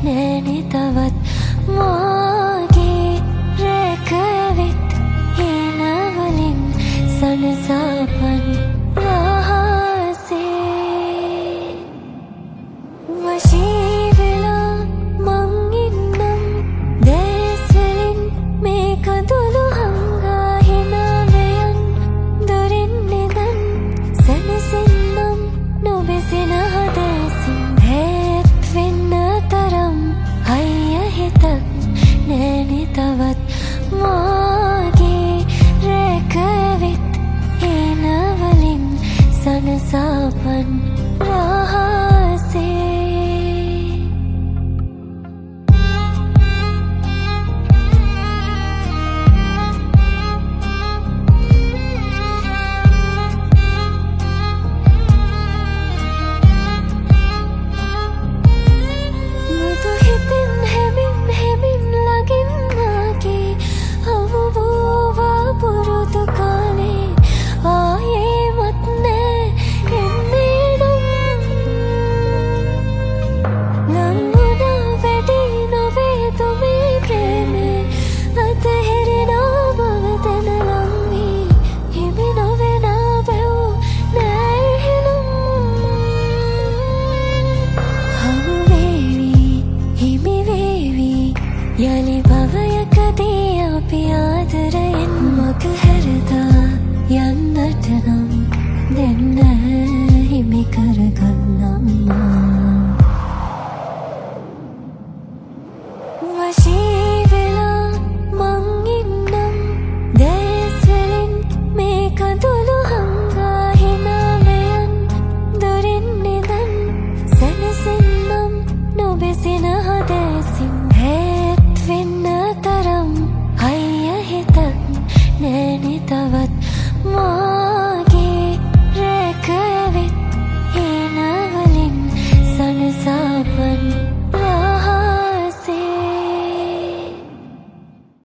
නෑනේ තවත් මාගේ රැකවිත් හේනවලින් සනසාපන් රහසේ වශී වෙලා මං ඉන්නම් දැස්වලින් මේ කඳුළු හංගා හිනාවයන් දොරින් නිදන් සැනසෙන්නම් නොබෙසෙන හදැසින් හැත් වෙන්න තරම් අයිය හිතක් නෑනේ තවත් මාගේ රැකවිත් හේනවලින් සනසාපන් රහසේ යලි භවයකදී අපි ආදරයෙන් මග හැරදා යන්නට නම් දෙන්න හිමි කරගන්නම් වශී වෙලා මං ඉන්නම් දැස්වලින් මේ කඳුළු හංගා හිනාවයන් දොරින් නිදන් සැනසෙන්නම් නොබෙසෙන හදැසින් වෙන්න තරම් අයිය හිතක් නෑ